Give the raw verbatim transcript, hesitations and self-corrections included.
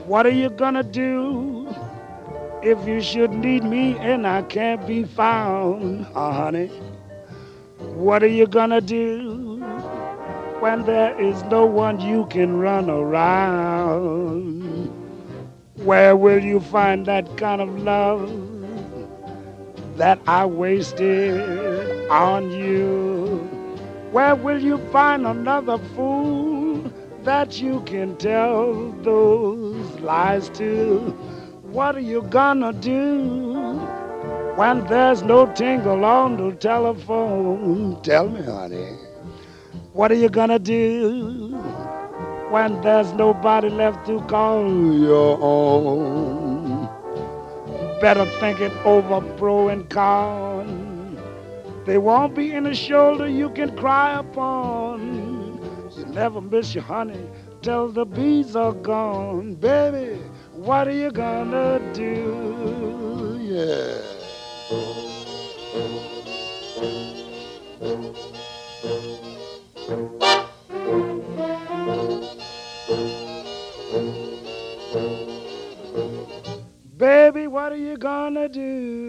What are you gonna do if you should need me and I can't be found, honey? What are you gonna do when there is no one you can run around? Where will you find that kind of love that I wasted on you? Where will you find another fool that you can tell those lies to? What are you gonna do when there's no tingle on the telephone? Tell me, honey. What are you gonna do when there's nobody left to call your own? Better think it over, pro and con. There won't be any shoulder you can cry upon. You never miss your honey till the bees are gone. Baby, what are you gonna do? Yeah. Baby, what are you gonna do?